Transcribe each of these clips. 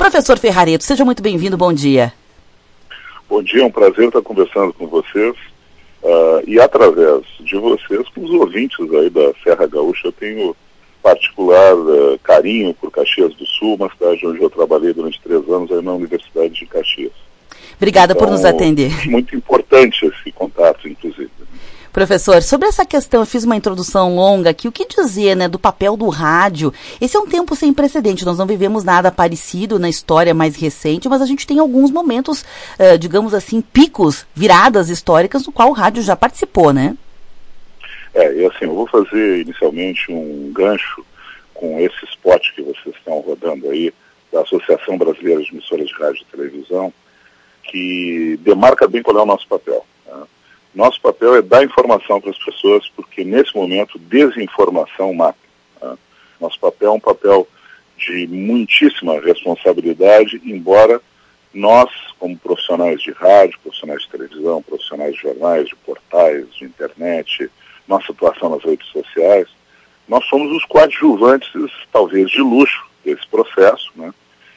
Professor Ferrareto, seja muito bem-vindo, bom dia. Bom dia, é um prazer estar conversando com vocês e através de vocês, com os ouvintes aí da Serra Gaúcha. Eu tenho particular carinho por Caxias do Sul, uma cidade onde eu trabalhei durante 3 anos aí na Universidade de Caxias. Obrigada por nos atender. Muito importante esse contato, inclusive. Professor, sobre essa questão, eu fiz uma introdução longa aqui, o que dizer, né, do papel do rádio? Esse é um tempo sem precedente, nós não vivemos nada parecido na história mais recente, mas a gente tem alguns momentos, digamos assim, picos, viradas históricas, no qual o rádio já participou, né? E assim, eu vou fazer inicialmente um gancho com esse spot que vocês estão rodando aí, da Associação Brasileira de Emissoras de Rádio e Televisão, que demarca bem qual é o nosso papel. Nosso papel é dar informação para as pessoas, porque nesse momento desinformação mata. Nosso papel é um papel de muitíssima responsabilidade, embora nós, como profissionais de rádio, profissionais de televisão, profissionais de jornais, de portais, de internet, nossa atuação nas redes sociais, nós somos os coadjuvantes, talvez de luxo, desse processo, né?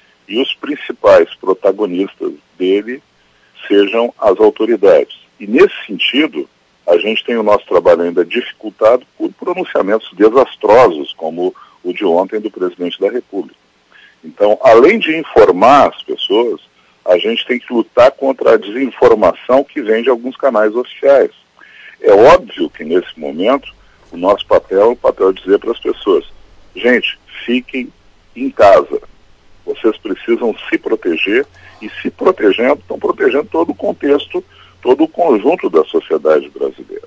E os principais protagonistas dele sejam as autoridades. E nesse sentido, a gente tem o nosso trabalho ainda dificultado por pronunciamentos desastrosos, como o de ontem do presidente da República. Então, além de informar as pessoas, a gente tem que lutar contra a desinformação que vem de alguns canais oficiais. É óbvio que nesse momento, o nosso papel é o papel de dizer para as pessoas: gente, fiquem em casa. Vocês precisam se proteger, e se protegendo, estão protegendo todo o contexto, todo o conjunto da sociedade brasileira.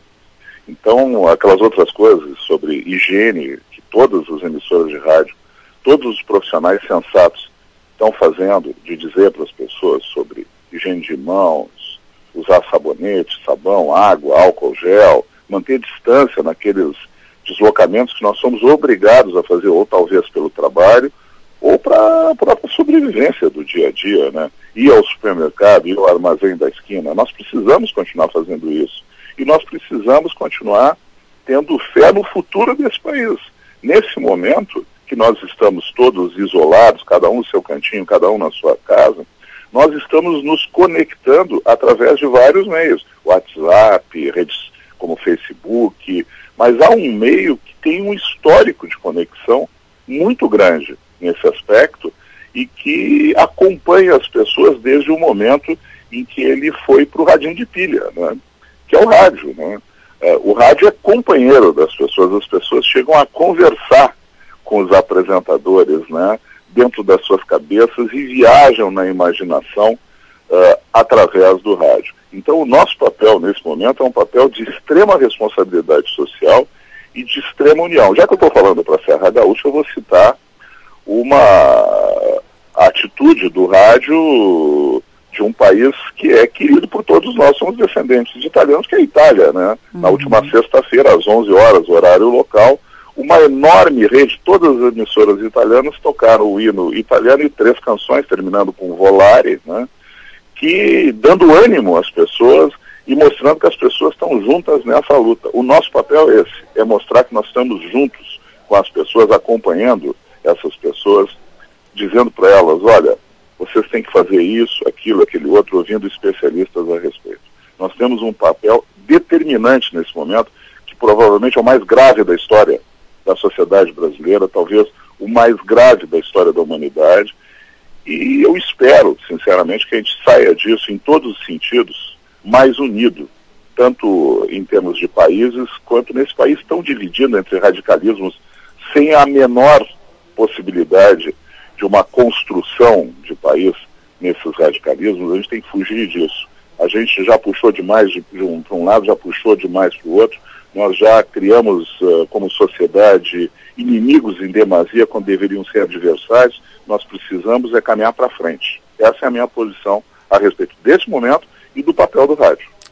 Então, aquelas outras coisas sobre higiene, que todas as emissoras de rádio, todos os profissionais sensatos estão fazendo, de dizer para as pessoas sobre higiene de mãos, usar sabonete, sabão, água, álcool gel, manter distância naqueles deslocamentos que nós somos obrigados a fazer, ou talvez pelo trabalho, ou para a própria sobrevivência do dia a dia, né? Ir ao supermercado, ir ao armazém da esquina. Nós precisamos continuar fazendo isso. E nós precisamos continuar tendo fé no futuro desse país. Nesse momento que nós estamos todos isolados, cada um no seu cantinho, cada um na sua casa, nós estamos nos conectando através de vários meios. WhatsApp, redes como Facebook, mas há um meio que tem um histórico de conexão muito grande nesse aspecto e que acompanha as pessoas desde o momento em que ele foi para o radinho de pilha, né? Que é o rádio, né? O rádio é companheiro das pessoas, as pessoas chegam a conversar com os apresentadores, né? Dentro das suas cabeças e viajam na imaginação através do rádio. Então o nosso papel nesse momento é um papel de extrema responsabilidade social e de extrema união. Já que eu estou falando para a Serra Gaúcha, eu vou citar uma atitude do rádio de um país que é querido por todos nós, somos descendentes de italianos, que é a Itália, né? Na última sexta-feira, às 11 horas, horário local, uma enorme rede, todas as emissoras italianas tocaram o hino italiano e 3 canções, terminando com Volare, né? Que dando ânimo às pessoas e mostrando que as pessoas estão juntas nessa luta. O nosso papel é esse, é mostrar que nós estamos juntos com as pessoas, acompanhando essas pessoas, dizendo para elas: olha, vocês têm que fazer isso, aquilo, aquele outro, ouvindo especialistas a respeito. Nós temos um papel determinante nesse momento, que provavelmente é o mais grave da história da sociedade brasileira, talvez o mais grave da história da humanidade, e eu espero, sinceramente, que a gente saia disso em todos os sentidos, mais unido, tanto em termos de países, quanto nesse país tão dividido entre radicalismos, sem a menor possibilidade de uma construção de país nesses radicalismos. A gente tem que fugir disso. A gente já puxou demais para um lado, já puxou demais para o outro. Nós já criamos, como sociedade, inimigos em demasia quando deveriam ser adversários. Nós precisamos caminhar para frente. Essa é a minha posição a respeito desse momento e do papel do rádio.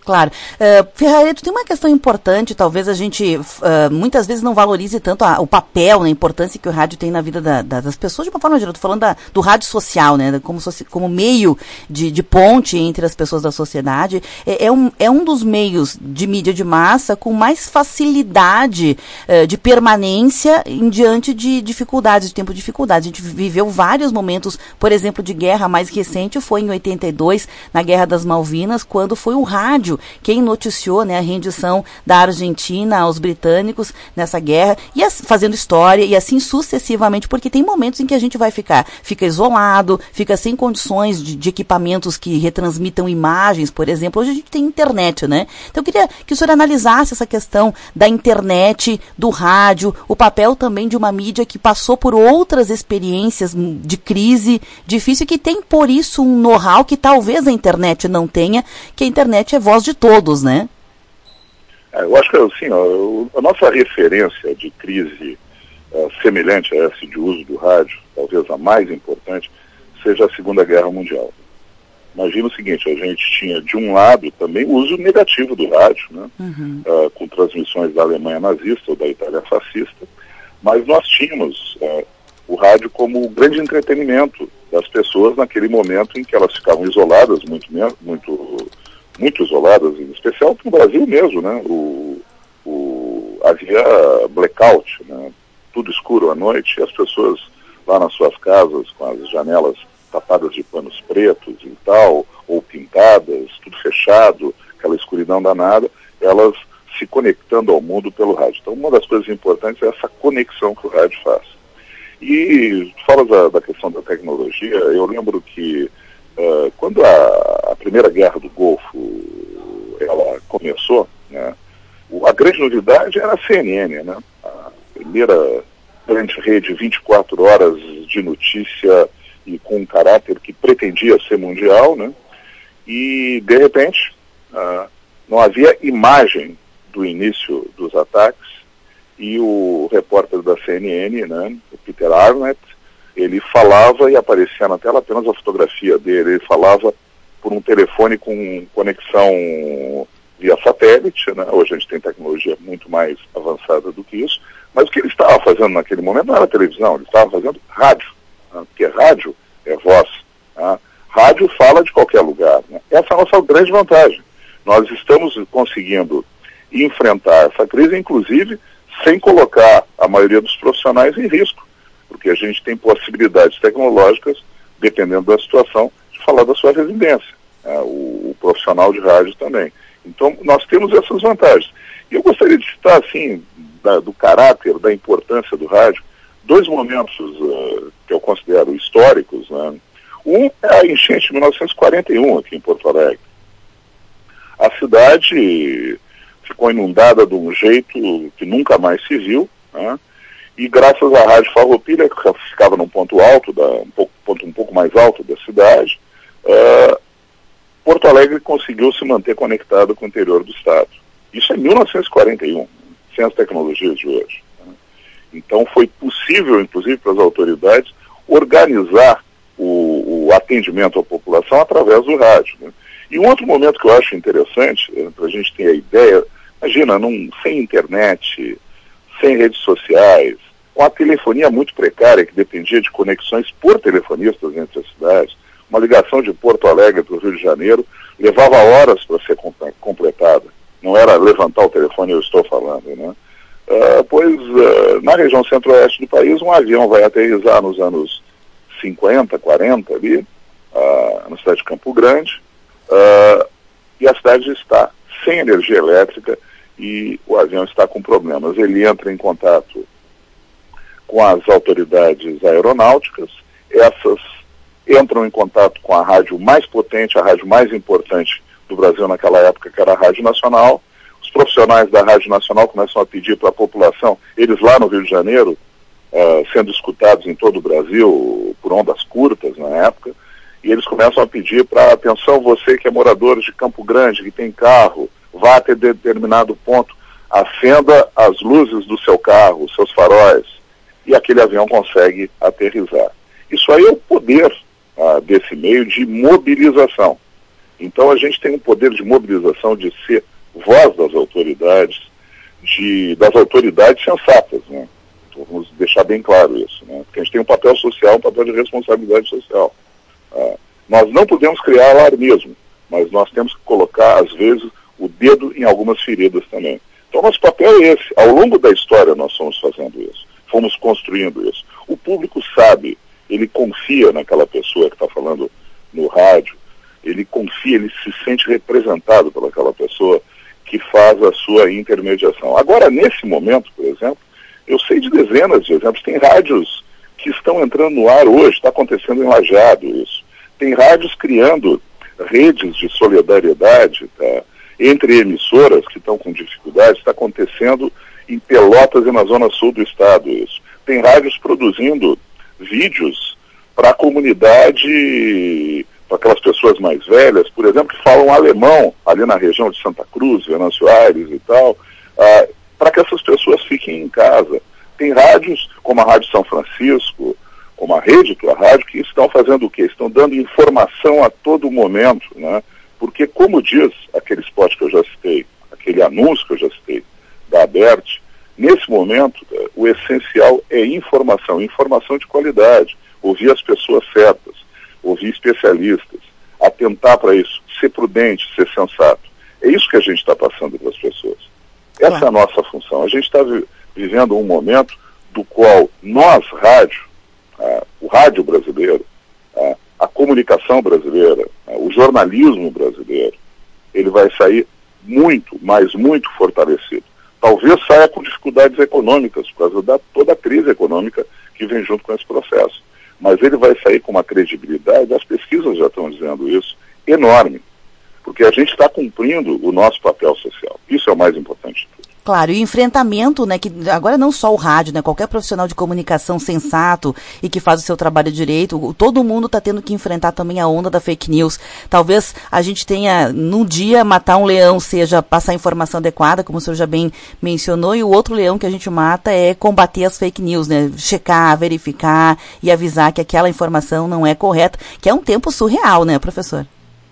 Claro. Ferrareto, tem uma questão importante, talvez a gente muitas vezes não valorize tanto o papel, a importância que o rádio tem na vida das pessoas, de uma forma geral. Estou falando do rádio social, né, como meio de ponte entre as pessoas da sociedade. É um dos meios de mídia de massa com mais facilidade de permanência diante de dificuldades, de tempo de dificuldades. A gente viveu vários momentos, por exemplo, de guerra. A mais recente foi em 82, na Guerra das Malvinas, quando foi o rádio quem noticiou, né, a rendição da Argentina aos britânicos nessa guerra, e fazendo história, e assim sucessivamente, porque tem momentos em que a gente fica isolado, fica sem condições de equipamentos que retransmitam imagens, por exemplo. Hoje a gente tem internet, né? Então eu queria que o senhor analisasse essa questão da internet, do rádio, o papel também de uma mídia que passou por outras experiências de crise difícil, que tem por isso um know-how que talvez a internet não tenha, que a internet é voz de todos, né? Eu acho que assim, a nossa referência de crise semelhante a essa de uso do rádio, talvez a mais importante, seja a Segunda Guerra Mundial. Imagina o seguinte, a gente tinha de um lado também o uso negativo do rádio, né? Com transmissões da Alemanha nazista ou da Itália fascista, mas nós tínhamos o rádio como o grande entretenimento das pessoas naquele momento em que elas ficavam isoladas, muito isoladas, em especial no Brasil mesmo, né? Havia blackout, né? Tudo escuro à noite, e as pessoas lá nas suas casas, com as janelas tapadas de panos pretos e tal, ou pintadas, tudo fechado, aquela escuridão danada, elas se conectando ao mundo pelo rádio. Então, uma das coisas importantes é essa conexão que o rádio faz. E fala da questão da tecnologia, eu lembro que quando a Primeira Guerra do Golfo ela começou, né, a grande novidade era a CNN, né, a primeira grande rede 24 horas de notícia e com um caráter que pretendia ser mundial, né, e de repente não havia imagem do início dos ataques, e o repórter da CNN, né, o Peter Arnett, ele falava e aparecia na tela apenas a fotografia dele. Ele falava por um telefone com conexão via satélite, né? Hoje a gente tem tecnologia muito mais avançada do que isso, mas o que ele estava fazendo naquele momento não era televisão, ele estava fazendo rádio, né? Porque rádio é voz, né? Rádio fala de qualquer lugar, né? Essa é a nossa grande vantagem. Nós estamos conseguindo enfrentar essa crise, inclusive, sem colocar a maioria dos profissionais em risco, porque a gente tem possibilidades tecnológicas, dependendo da situação, de falar da sua residência, né? O profissional de rádio também. Então, nós temos essas vantagens. E eu gostaria de citar, assim, do caráter, da importância do rádio, dois momentos que eu considero históricos, né? Um é a enchente de 1941, aqui em Porto Alegre. A cidade ficou inundada de um jeito que nunca mais se viu, né? E graças à Rádio Farroupilha, que ficava num ponto alto, um pouco mais alto da cidade, Porto Alegre conseguiu se manter conectado com o interior do estado. Isso é 1941, sem as tecnologias de hoje, né? Então foi possível, inclusive para as autoridades, organizar o atendimento à população através do rádio, né? E um outro momento que eu acho interessante, para a gente ter a ideia, imagina, sem internet, sem redes sociais, com a telefonia muito precária, que dependia de conexões por telefonistas entre as cidades, uma ligação de Porto Alegre para o Rio de Janeiro levava horas para ser completada. Não era levantar o telefone, eu estou falando, né? Na região centro-oeste do país, um avião vai aterrissar nos anos 50, 40 ali, na cidade de Campo Grande, e a cidade está sem energia elétrica e o avião está com problemas. Ele entra em contato com as autoridades aeronáuticas, essas entram em contato com a rádio mais potente, a rádio mais importante do Brasil naquela época, que era a Rádio Nacional. Os profissionais da Rádio Nacional começam a pedir para a população, eles lá no Rio de Janeiro, sendo escutados em todo o Brasil por ondas curtas na época, e eles começam a pedir para, atenção, você que é morador de Campo Grande, que tem carro, vá até determinado ponto, acenda as luzes do seu carro, os seus faróis, e aquele avião consegue aterrissar. Isso aí é o poder desse meio de mobilização. Então a gente tem um poder de mobilização, de ser voz das autoridades, das autoridades sensatas, né? Então, vamos deixar bem claro isso, né? Porque a gente tem um papel social, um papel de responsabilidade social. Nós não podemos criar alarmismo, mas nós temos que colocar, às vezes, o dedo em algumas feridas também. Então nosso papel é esse. Ao longo da história nós fomos fazendo isso, fomos construindo isso. O público sabe, ele confia naquela pessoa que está falando no rádio, ele confia, ele se sente representado pelaquela pessoa que faz a sua intermediação. Agora, nesse momento, por exemplo, eu sei de dezenas de exemplos. Tem rádios que estão entrando no ar hoje, está acontecendo em Lajeado isso. Tem rádios criando redes de solidariedade, tá? Entre emissoras que estão com dificuldades, está acontecendo em Pelotas e na zona sul do estado isso. Tem rádios produzindo vídeos para a comunidade, para aquelas pessoas mais velhas, por exemplo, que falam alemão, ali na região de Santa Cruz, Venâncio Aires e tal, para que essas pessoas fiquem em casa. Tem rádios, como a Rádio São Francisco, como a Rede Tua Rádio, que estão fazendo o quê? Estão dando informação a todo momento, né? Porque, como diz aquele spot que eu já citei, aquele anúncio que eu já citei, da Abert, nesse momento, o essencial é informação de qualidade, ouvir as pessoas certas, ouvir especialistas, atentar para isso, ser prudente, ser sensato. É isso que a gente está passando para as pessoas. Essa é a nossa função. A gente está vivendo um momento do qual nós, rádio, o rádio brasileiro, a comunicação brasileira, o jornalismo brasileiro, ele vai sair muito, mas muito fortalecido. Talvez saia com dificuldades econômicas, por causa da toda a crise econômica que vem junto com esse processo. Mas ele vai sair com uma credibilidade, as pesquisas já estão dizendo isso, enorme. Porque a gente está cumprindo o nosso papel social. Isso é o mais importante de tudo. Claro, e o enfrentamento, né, que agora não só o rádio, né, qualquer profissional de comunicação sensato e que faz o seu trabalho direito, todo mundo está tendo que enfrentar também a onda da fake news. Talvez a gente tenha, num dia, matar um leão, seja passar a informação adequada, como o senhor já bem mencionou, e o outro leão que a gente mata é combater as fake news, né, checar, verificar e avisar que aquela informação não é correta, que é um tempo surreal, né, professor?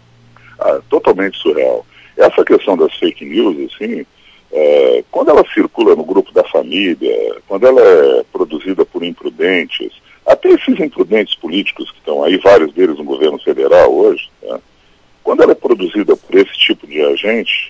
Totalmente surreal. Essa questão das fake news, assim, quando ela circula no grupo da família, quando ela é produzida por imprudentes, até esses imprudentes políticos que estão aí, vários deles no governo federal hoje, tá? Quando ela é produzida por esse tipo de agente,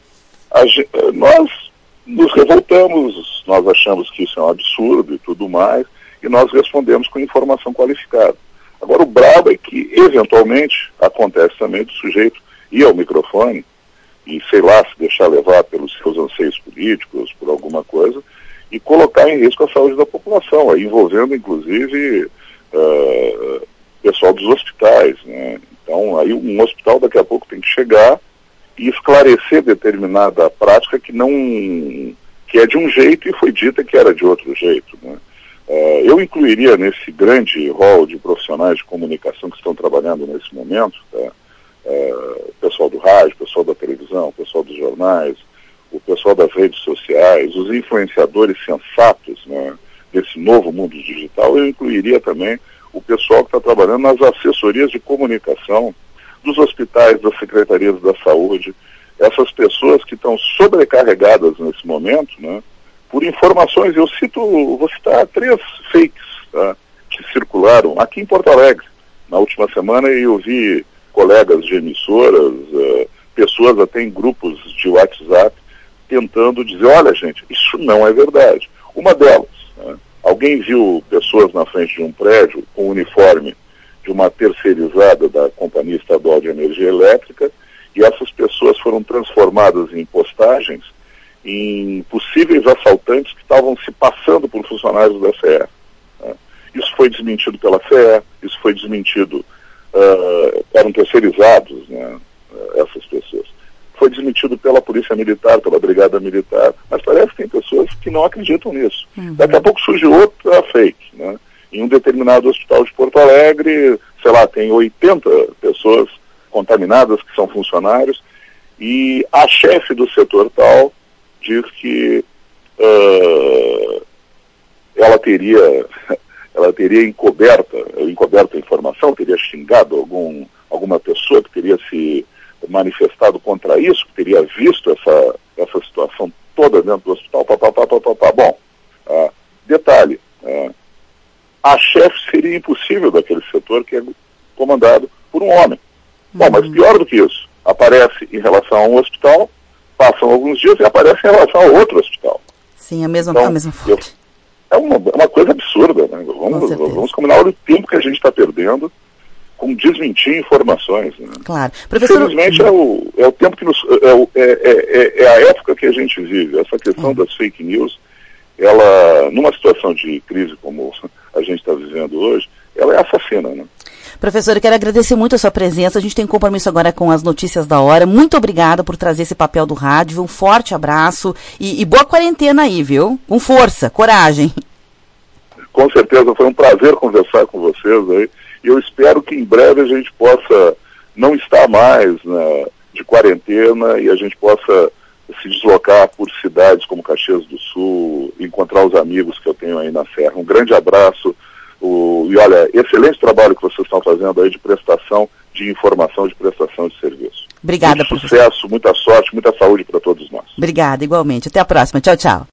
nós nos revoltamos, nós achamos que isso é um absurdo e tudo mais, e nós respondemos com informação qualificada. Agora, o brabo é que, eventualmente, acontece também do sujeito ir ao microfone e, sei lá, se deixar levar pelos seus anseios políticos, por alguma coisa, e colocar em risco a saúde da população, aí envolvendo, inclusive, pessoal dos hospitais, né? Então, aí um hospital daqui a pouco tem que chegar e esclarecer determinada prática que é de um jeito e foi dita que era de outro jeito, né? Eu incluiria nesse grande rol de profissionais de comunicação que estão trabalhando nesse momento, tá? O pessoal do rádio, o pessoal da televisão, o pessoal dos jornais, o pessoal das redes sociais, os influenciadores sensatos, né, desse novo mundo digital. Eu incluiria também o pessoal que está trabalhando nas assessorias de comunicação dos hospitais, das secretarias da saúde, essas pessoas que estão sobrecarregadas nesse momento, né, por informações. Eu vou citar 3 fakes, tá, que circularam aqui em Porto Alegre na última semana, e eu vi colegas de emissoras, pessoas até em grupos de WhatsApp, tentando dizer, olha gente, isso não é verdade. Uma delas, né, alguém viu pessoas na frente de um prédio com o uniforme de uma terceirizada da Companhia Estadual de Energia Elétrica, e essas pessoas foram transformadas em postagens em possíveis assaltantes que estavam se passando por funcionários da CE. Né. Isso foi desmentido pela CE, isso foi desmentido, eram terceirizados, né, essas pessoas. Foi desmentido pela Polícia Militar, pela Brigada Militar, mas parece que tem pessoas que não acreditam nisso. Daqui a pouco surge outra fake, né? Em um determinado hospital de Porto Alegre, sei lá, tem 80 pessoas contaminadas que são funcionários, e a chefe do setor tal diz que ela teria encoberto a informação, teria xingado alguma pessoa que teria se manifestado contra isso, que teria visto essa situação toda dentro do hospital, Bom, detalhe, a chefe seria impossível daquele setor que é comandado por um homem. Bom, mas pior do que isso, aparece em relação a um hospital, passam alguns dias e aparece em relação a outro hospital. Sim, a mesma fonte. É uma coisa absurda, né? Vamos combinar o tempo que a gente está perdendo com desmentir informações. Né? Claro. Professor... Infelizmente é o tempo que é a época que a gente vive. Essa questão das fake news, ela, numa situação de crise como a gente está vivendo hoje, ela é assassina, né? Professor, eu quero agradecer muito a sua presença. A gente tem compromisso agora com as notícias da hora. Muito obrigada por trazer esse papel do rádio. Um forte abraço e boa quarentena aí, viu? Com força, coragem. Com certeza, foi um prazer conversar com vocês aí. E eu espero que em breve a gente possa não estar mais de quarentena e a gente possa se deslocar por cidades como Caxias do Sul, encontrar os amigos que eu tenho aí na Serra. Um grande abraço. E olha, excelente trabalho que vocês estão fazendo aí de prestação de informação, de prestação de serviço. Obrigada, muito sucesso, muita sorte, muita saúde para todos nós. Obrigada, igualmente. Até a próxima. Tchau, tchau.